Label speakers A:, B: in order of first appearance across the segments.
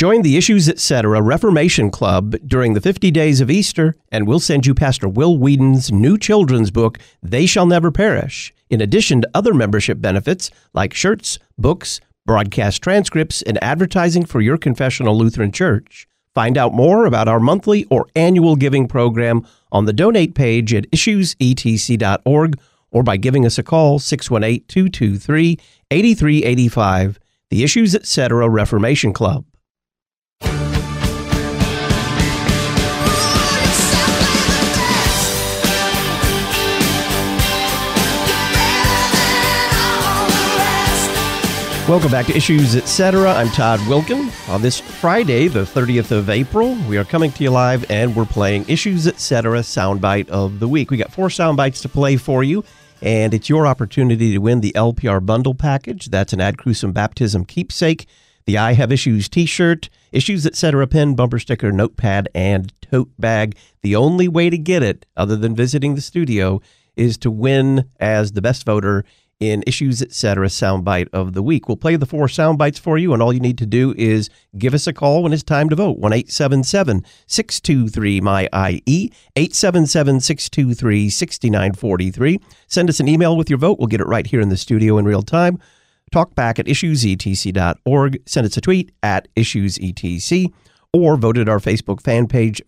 A: Join the Issues Etc. Reformation Club during the 50 days of Easter, and we'll send you Pastor Will Whedon's new children's book, They Shall Never Perish, in addition to other membership benefits like shirts, books, broadcast transcripts, and advertising for your confessional Lutheran church. Find out more about our monthly or annual giving program on the donate page at issuesetc.org or by giving us a call, 618-223-8385. The Issues Etc. Reformation Club. Welcome back to Issues Etc. I'm Todd Wilkin. On this Friday, the 30th of April, we are coming to you live and we're playing Issues Etc. Soundbite of the Week. We got 4 soundbites to play for you, and it's your opportunity to win the LPR Bundle Package. That's an Ad Crucem Baptism keepsake, the I Have Issues t-shirt, Issues Etc. pen, bumper sticker, notepad, and tote bag. The only way to get it, other than visiting the studio, is to win as the best voter in Issues Etc. Soundbite of the Week. We'll play the 4 soundbites for you, and all you need to do is give us a call when it's time to vote. 1-877-623-MY-IE, 877-623-6943. Send us an email with your vote. We'll get it right here in the studio in real time. Talk back at issuesetc.org. Send us a tweet at issuesetc, or vote at our Facebook fan page,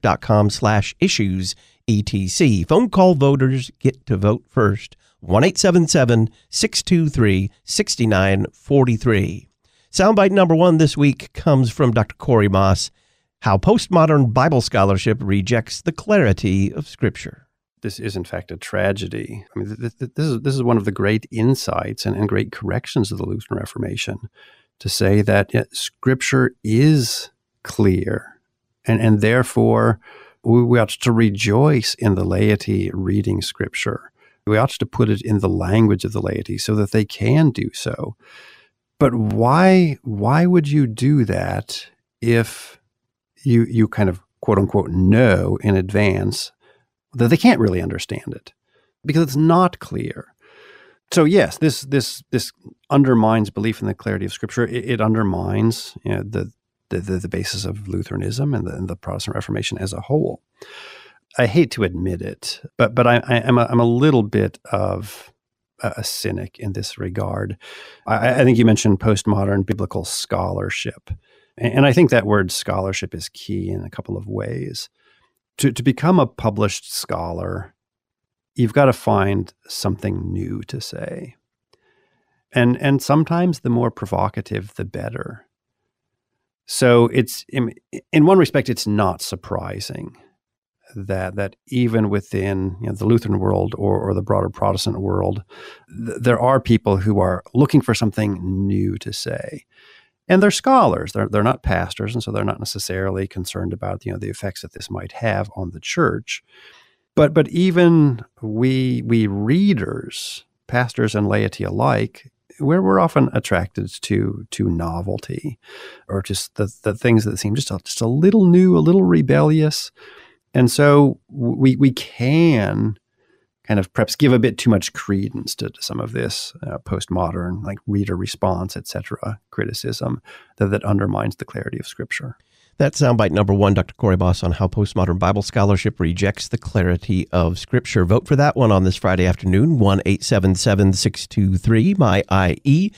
A: facebook.com/issuesetc. Phone call voters get to vote first. 1-877-623-6943. Soundbite number 1 this week comes from Dr. Corey Moss, How Postmodern Bible Scholarship Rejects the Clarity of Scripture.
B: This is, in fact, a tragedy. I mean, this is one of the great insights and great corrections of the Lutheran Reformation, to say that Scripture is clear, and therefore we ought to rejoice in the laity reading Scripture. We ought to put it in the language of the laity so that they can do so. But why would you do that if you kind of, quote unquote, know in advance that they can't really understand it? Because it's not clear. So yes, this undermines belief in the clarity of Scripture. It undermines the basis of Lutheranism and the Protestant Reformation as a whole. I hate to admit it, but I'm a little bit of a cynic in this regard. I think you mentioned postmodern biblical scholarship, and I think that word scholarship is key in a couple of ways. To become a published scholar, you've got to find something new to say, and sometimes the more provocative, the better. So it's in one respect, it's not surprising that even within the Lutheran world or the broader Protestant world, there are people who are looking for something new to say. And they're scholars. They're not pastors, and so they're not necessarily concerned about the effects that this might have on the church. But even we readers, pastors and laity alike, we're often attracted to novelty, or just the things that seem just a little new, a little rebellious. And so we can kind of perhaps give a bit too much credence to some of this postmodern, like reader response, etc., criticism that undermines the clarity of Scripture.
A: That's soundbite number 1, Dr. Corey Moss, on how postmodern Bible scholarship rejects the clarity of Scripture. Vote for that one on this Friday afternoon, 1-877-623-MY-IE,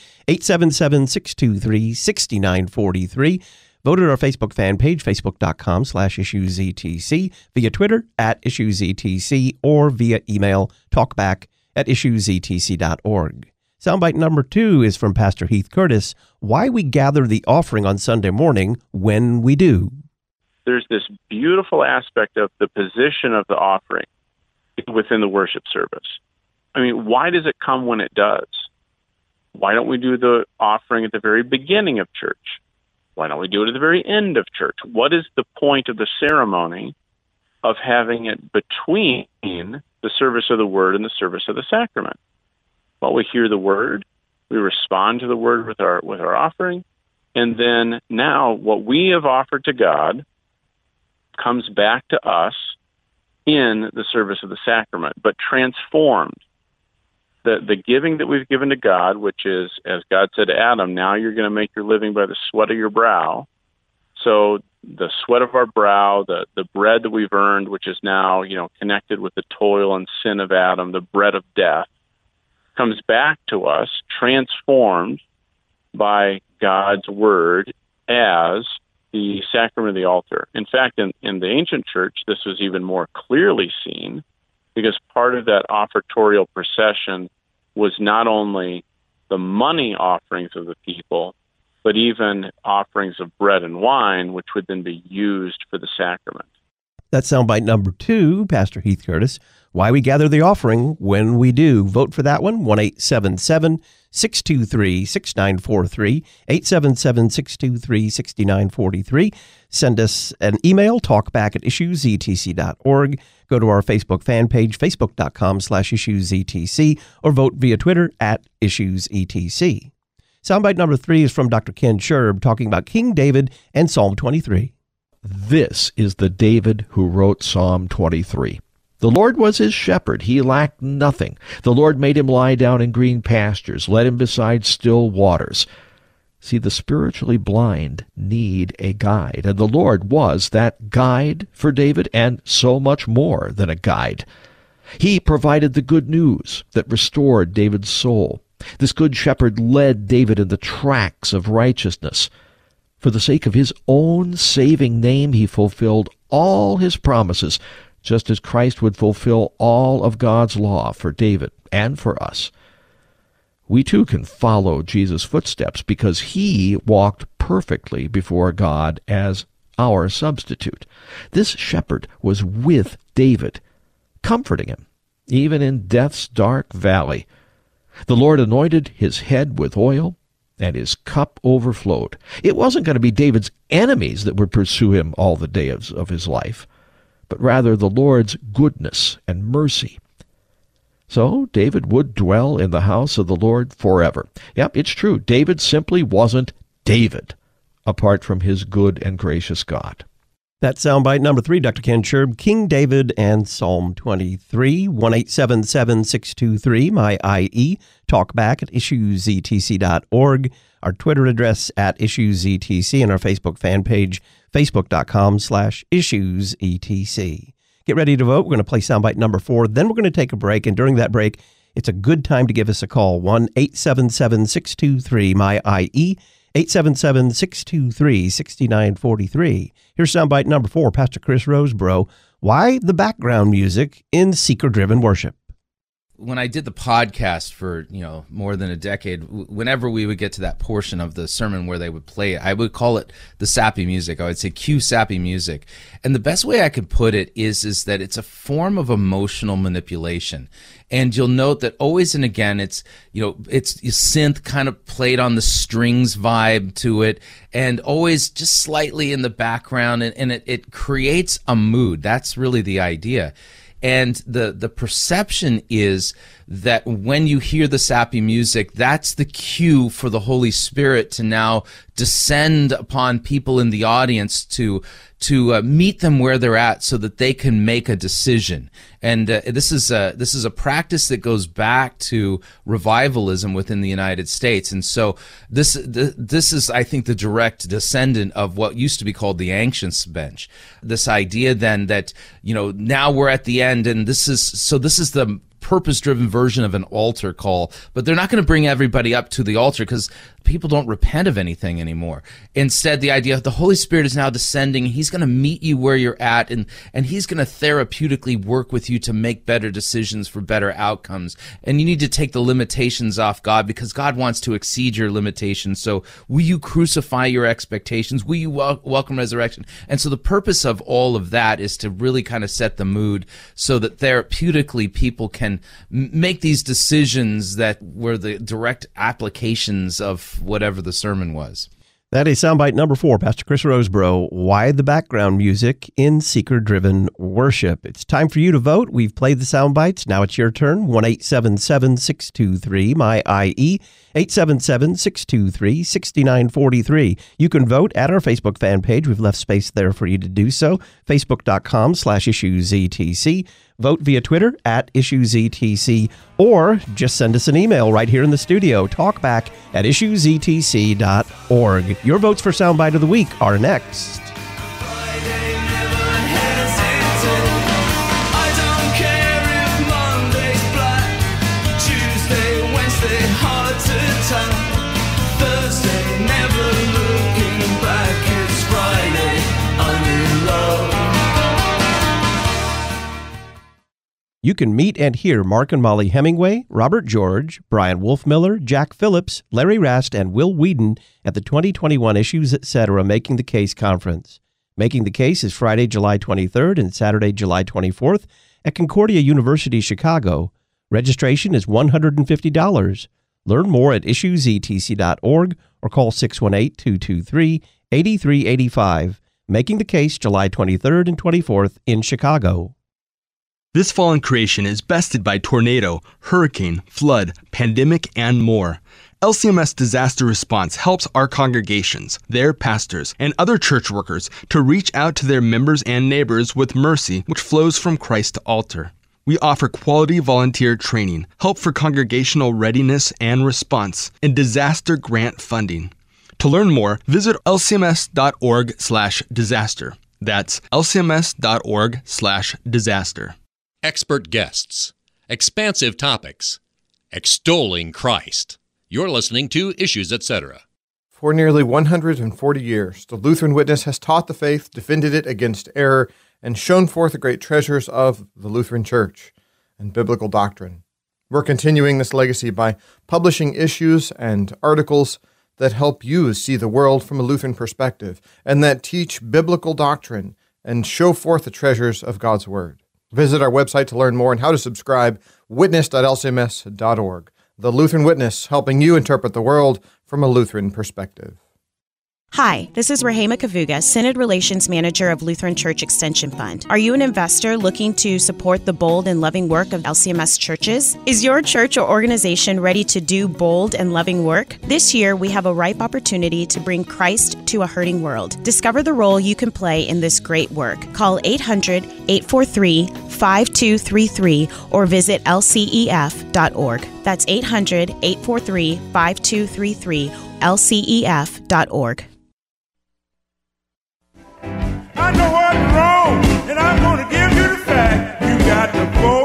A: 877-623-6943. Vote at our Facebook fan page, facebook.com/issuesetc, via Twitter @issuesetc, or via email, talkback@issuesetc.org. Soundbite number 2 is from Pastor Heath Curtis, Why We Gather the Offering on Sunday Morning When We Do.
C: There's this beautiful aspect of the position of the offering within the worship service. I mean, why does it come when it does? Why don't we do the offering at the very beginning of church? Why don't we do it at the very end of church? What is the point of the ceremony of having it between the service of the Word and the service of the sacrament? Well, we hear the Word, we respond to the Word with our offering, and then now what we have offered to God comes back to us in the service of the sacrament, but transformed. The giving that we've given to God, which is, as God said to Adam, now you're going to make your living by the sweat of your brow, So the sweat of our brow, the bread that we've earned, which is now, connected with the toil and sin of Adam, the bread of death, comes back to us transformed by God's word as the sacrament of the altar. In fact, in the ancient church, this was even more clearly seen, because part of that offertorial procession was not only the money offerings of the people, but even offerings of bread and wine, which would then be used for the sacrament.
A: That's soundbite number 2, Pastor Heath Curtis. Why we gather the offering when we do. Vote for that one, 1-877-623-6943, 877-623-6943. Send us an email, talkback@issuesetc.org. Go to our Facebook fan page, facebook.com/issuesetc, or vote via Twitter @issuesetc. Soundbite number 3 is from Dr. Ken Sherb, talking about King David and Psalm 23.
D: This is the David who wrote Psalm 23. The Lord was his shepherd. He lacked nothing. The Lord made him lie down in green pastures, led him beside still waters. See, the spiritually blind need a guide, and the Lord was that guide for David, and so much more than a guide. He provided the good news that restored David's soul. This good shepherd led David in the tracks of righteousness. For the sake of his own saving name, he fulfilled all his promises, just as Christ would fulfill all of God's law for David and for us. We too can follow Jesus' footsteps because he walked perfectly before God as our substitute. This shepherd was with David, comforting him, even in death's dark valley. The Lord anointed his head with oil, and his cup overflowed. It wasn't going to be David's enemies that would pursue him all the days of his life, but rather the Lord's goodness and mercy. So David would dwell in the house of the Lord forever. Yep, it's true. David simply wasn't David apart from his good and gracious God.
A: That's soundbite number 3, Dr. Ken Sherb, King David and Psalm 23, 1-877-623-MY-IE, talkback@issuesetc.org, our Twitter address @issuesetc, and our Facebook fan page, facebook.com/issuesetc. Get ready to vote. We're going to play soundbite number 4. Then we're going to take a break. And during that break, it's a good time to give us a call. 1-877-623-MY-IE, 877-623-6943. Here's soundbite number 4, Pastor Chris Rosebrough. Why the background music in seeker-driven worship?
E: When I did the podcast for, more than a decade, whenever we would get to that portion of the sermon where they would play it, I would call it the sappy music. I would say cue sappy music. And the best way I could put it is that it's a form of emotional manipulation. And you'll note that always and again, it's synth kind of played on the strings vibe to it, and always just slightly in the background, and it creates a mood. That's really the idea. And the perception is that when you hear the sappy music, that's the cue for the Holy Spirit to now descend upon people in the audience to meet them where they're at so that they can make a decision. And this is a practice that goes back to revivalism within the United States. And so this is, I think, the direct descendant of what used to be called the Anxious Bench. This idea then that, now we're at the end, and this is the purpose-driven version of an altar call, but they're not going to bring everybody up to the altar because people don't repent of anything anymore. Instead, the idea of the Holy Spirit is now descending. He's going to meet you where you're at, and he's going to therapeutically work with you to make better decisions for better outcomes. And you need to take the limitations off God because God wants to exceed your limitations. So will you crucify your expectations? Will you welcome resurrection? And so the purpose of all of that is to really kind of set the mood so that therapeutically people can make these decisions that were the direct applications of whatever the sermon was.
A: That is soundbite number 4, Pastor Chris Rosebrough, Why the Background Music in Seeker-Driven Worship. It's time for you to vote. We've played the soundbites. Now it's your turn. 1-877-623-MY-IE, 877-623-6943. You can vote at our Facebook fan page. We've left space there for you to do so. Facebook.com/issuesetc. Vote via Twitter at IssuesETC, or just send us an email right here in the studio, talkback@issuesetc.org. Your votes for Soundbite of the Week are next. You can meet and hear Mark and Molly Hemingway, Robert George, Brian Wolfmiller, Jack Phillips, Larry Rast, and Will Whedon at the 2021 Issues Etc. Making the Case Conference. Making the Case is Friday, July 23rd and Saturday, July 24th at Concordia University, Chicago. Registration is $150. Learn more at issuesetc.org or call 618-223-8385. Making the Case, July 23rd and 24th in Chicago.
F: This fallen creation is bested by tornado, hurricane, flood, pandemic, and more. LCMS Disaster Response helps our congregations, their pastors, and other church workers to reach out to their members and neighbors with mercy which flows from Christ to altar. We offer quality volunteer training, help for congregational readiness and response, and disaster grant funding. To learn more, visit lcms.org/disaster. That's lcms.org/disaster.
G: Expert guests, expansive topics, extolling Christ. You're listening to Issues Etc.
H: For nearly 140 years, the Lutheran Witness has taught the faith, defended it against error, and shown forth the great treasures of the Lutheran Church and biblical doctrine. We're continuing this legacy by publishing issues and articles that help you see the world from a Lutheran perspective and that teach biblical doctrine and show forth the treasures of God's Word. Visit our website to learn more and how to subscribe, witness.lcms.org. The Lutheran Witness, helping you interpret the world from a Lutheran perspective.
I: Hi, this is Rahema Kavuga, Synod Relations Manager of Lutheran Church Extension Fund. Are you an investor looking to support the bold and loving work of LCMS churches? Is your church or organization ready to do bold and loving work? This year, we have a ripe opportunity to bring Christ to a hurting world. Discover the role you can play in this great work. Call 800-843-5233 or visit lcef.org. That's 800-843-5233, lcef.org.
J: I know what's wrong, and I'm going to give you the fact. You got to vote.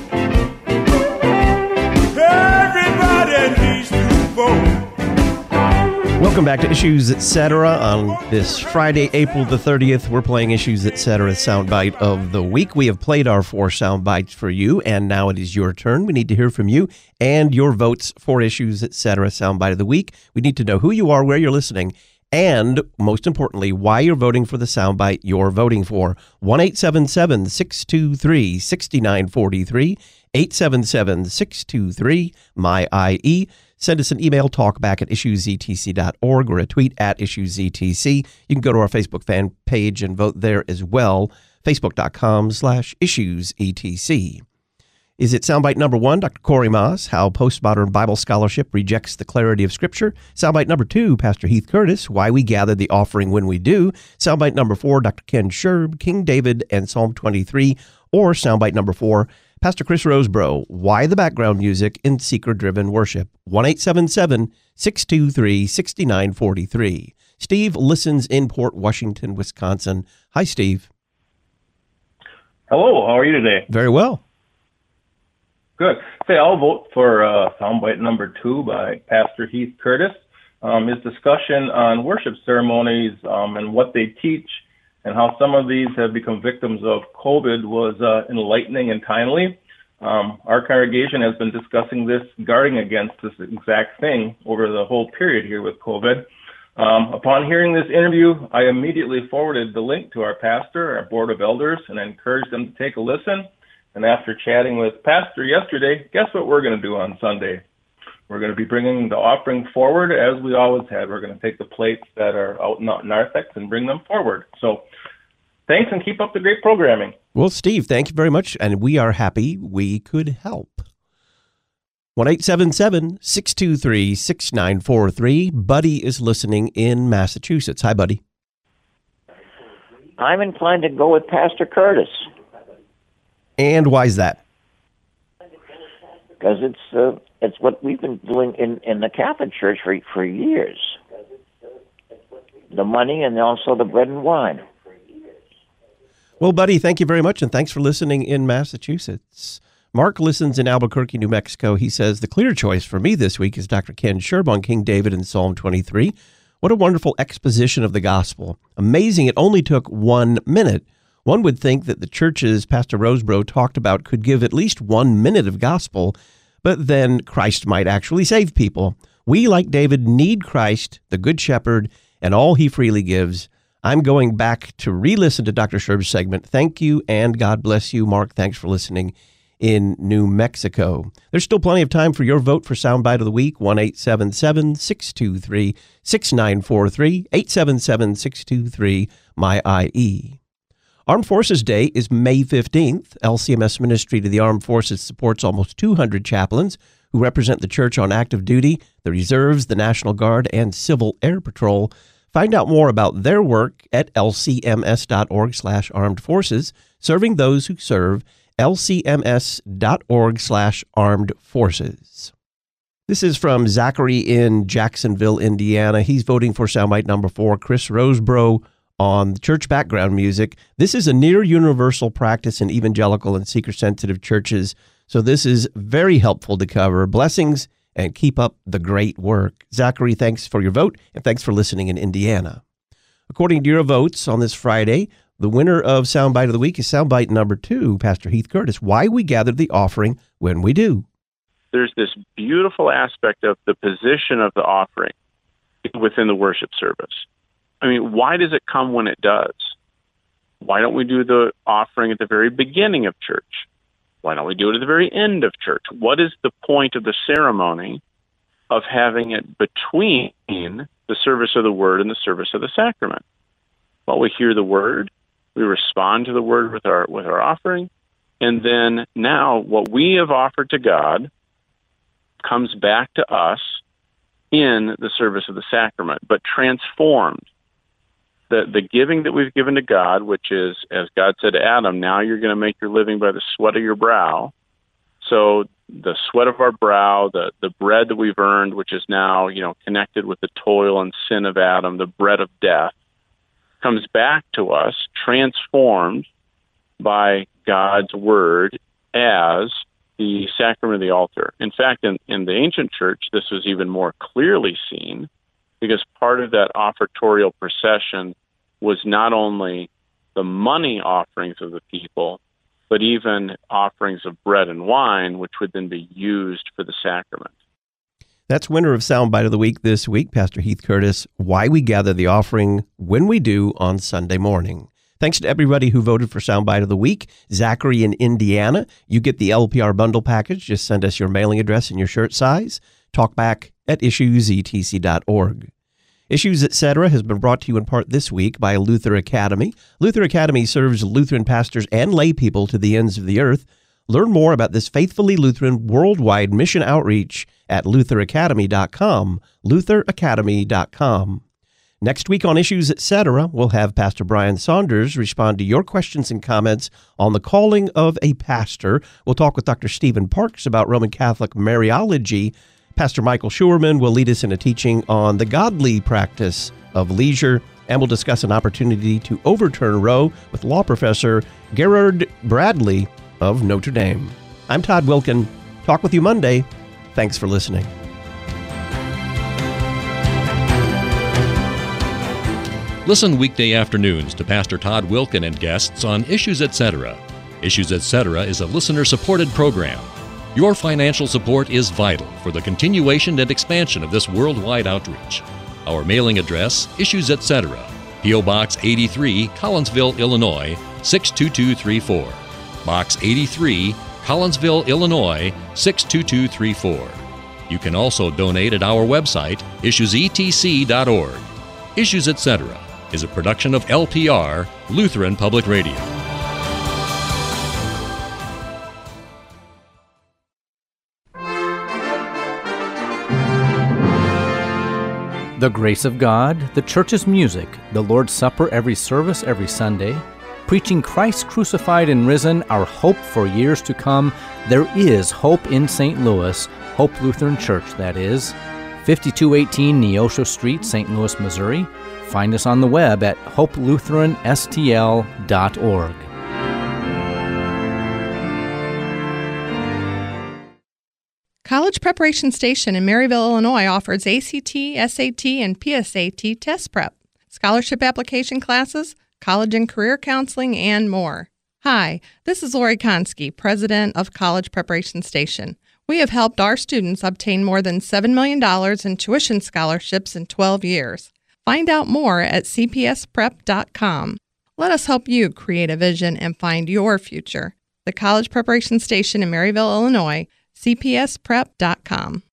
J: Everybody needs to vote.
A: Welcome back to Issues Etc. On this Friday, April the 30th. We're playing Issues Etc. Soundbite of the Week. We have played our 4 soundbites for you, and now it is your turn. We need to hear from you and your votes for Issues Etc. Soundbite of the Week. We need to know who you are, where you're listening, and most importantly, why you're voting for the soundbite you're voting for. 1-877-623-6943, 877-623-MY-IE. Send us an email, talkback@issuesetc.org, or a tweet @issuesetc. You can go to our Facebook fan page and vote there as well, facebook.com/issuesetc. Is it soundbite number 1, Dr. Corey Moss, How Postmodern Bible Scholarship Rejects the Clarity of Scripture? Soundbite number 2, Pastor Heath Curtis, Why We Gather the Offering When We Do? Soundbite number 4, Dr. Ken Sherb, King David and Psalm 23. Or soundbite number 4, Pastor Chris Rosebrough, Why the Background Music in Seeker-Driven Worship? 1-877-623-6943. Steve listens in Port Washington, Wisconsin. Hi, Steve.
K: Hello, how are you today?
A: Very well.
K: Good. Say, I'll vote for soundbite number 2 by Pastor Heath Curtis. His discussion on worship ceremonies and what they teach and how some of these have become victims of COVID was enlightening and timely. Our congregation has been discussing this, guarding against this exact thing over the whole period here with COVID. Upon hearing this interview, I immediately forwarded the link to our pastor, our board of elders, and I encouraged them to take a listen. And after chatting with Pastor yesterday, guess what we're going to do on Sunday? We're going to be bringing the offering forward as we always had. We're going to take the plates that are out in the narthex and bring them forward. So thanks, and keep up the great programming.
A: Well, Steve, thank you very much, and we are happy we could help. 1-877-623-6943. Buddy is listening in Massachusetts. Hi, Buddy.
L: I'm inclined to go with Pastor Curtis.
A: And why is that?
L: Because it's what we've been doing in the Catholic Church for years. The money and also the bread and wine.
A: Well, buddy, thank you very much, and thanks for listening in Massachusetts. Mark listens in Albuquerque, New Mexico. He says, the clear choice for me this week is Dr. Ken Sherb on King David in Psalm 23. What a wonderful exposition of the gospel. Amazing, it only took 1 minute. One would think that the churches Pastor Rosebrough talked about could give at least 1 minute of gospel, but then Christ might actually save people. We, like David, need Christ, the Good Shepherd, and all he freely gives. I'm going back to re-listen to Dr. Sherb's segment. Thank you, and God bless you, Mark. Thanks for listening in New Mexico. There's still plenty of time for your vote for Soundbite of the Week, 1-877-623-6943, 877-623-MY-IE. Armed Forces Day is May 15th. LCMS Ministry to the Armed Forces supports almost 200 chaplains who represent the church on active duty, the reserves, the National Guard, and Civil Air Patrol. Find out more about their work at lcms.org/armed forces, serving those who serve, lcms.org/armed forces. This is from Zachary in Jacksonville, Indiana. He's voting for soundbite number 4, Chris Rosebrough on church background music. This is a near universal practice in evangelical and seeker-sensitive churches, so this is very helpful to cover. Blessings, and keep up the great work. Zachary, thanks for your vote, and thanks for listening in Indiana. According to your votes on this Friday, the winner of Soundbite of the Week is Soundbite number 2, Pastor Heath Curtis, Why We Gather the Offering When We Do.
C: There's this beautiful aspect of the position of the offering within the worship service. I mean, why does it come when it does? Why don't we do the offering at the very beginning of church? Why don't we do it at the very end of church? What is the point of the ceremony of having it between the service of the Word and the service of the sacrament? Well, we hear the Word, we respond to the Word with our offering, and then now what we have offered to God comes back to us in the service of the sacrament, but transformed. The giving that we've given to God, which is, as God said to Adam, now you're going to make your living by the sweat of your brow. So the sweat of our brow, the bread that we've earned, which is now, connected with the toil and sin of Adam, the bread of death, comes back to us, transformed by God's word as the sacrament of the altar. In fact, in the ancient church, this was even more clearly seen, because part of that offertorial procession was not only the money offerings of the people, but even offerings of bread and wine, which would then be used for the sacrament.
A: That's winner of Soundbite of the Week this week, Pastor Heath Curtis, Why We Gather the Offering When We Do on Sunday morning. Thanks to everybody who voted for Soundbite of the Week. Zachary in Indiana, you get the LPR bundle package. Just send us your mailing address and your shirt size. Talkback@issuesetc.org. Issues Etc. has been brought to you in part this week by Luther Academy. Luther Academy serves Lutheran pastors and lay people to the ends of the earth. Learn more about this faithfully Lutheran worldwide mission outreach at lutheracademy.com, lutheracademy.com. Next week on Issues Etc., we'll have Pastor Brian Saunders respond to your questions and comments on the calling of a pastor. We'll talk with Dr. Stephen Parks about Roman Catholic Mariology. Pastor Michael Schuerman will lead us in a teaching on the godly practice of leisure, and we'll discuss an opportunity to overturn Roe with law professor Gerard Bradley of Notre Dame. I'm Todd Wilkin. Talk with you Monday. Thanks for listening.
G: Listen weekday afternoons to Pastor Todd Wilkin and guests on Issues Etc. Issues Etc. is a listener-supported program. Your financial support is vital for the continuation and expansion of this worldwide outreach. Our mailing address, Issues Etc., P.O. Box 83, Collinsville, Illinois, 62234. Box 83, Collinsville, Illinois, 62234. You can also donate at our website, issuesetc.org. Issues Etc. is a production of LPR, Lutheran Public Radio.
M: The grace of God, the church's music, the Lord's Supper every service every Sunday, Preaching Christ crucified and risen, our hope for years to come, there is hope in St. Louis, Hope Lutheran Church, that is. 5218 Neosho Street, St. Louis, Missouri. Find us on the web at hopelutheranstl.org.
N: College Preparation Station in Maryville, Illinois offers ACT, SAT, and PSAT test prep, scholarship application classes, college and career counseling, and more. Hi, this is Lori Konski, president of College Preparation Station. We have helped our students obtain more than $7 million in tuition scholarships in 12 years. Find out more at cpsprep.com. Let us help you create a vision and find your future. The College Preparation Station in Maryville, Illinois, cpsprep.com.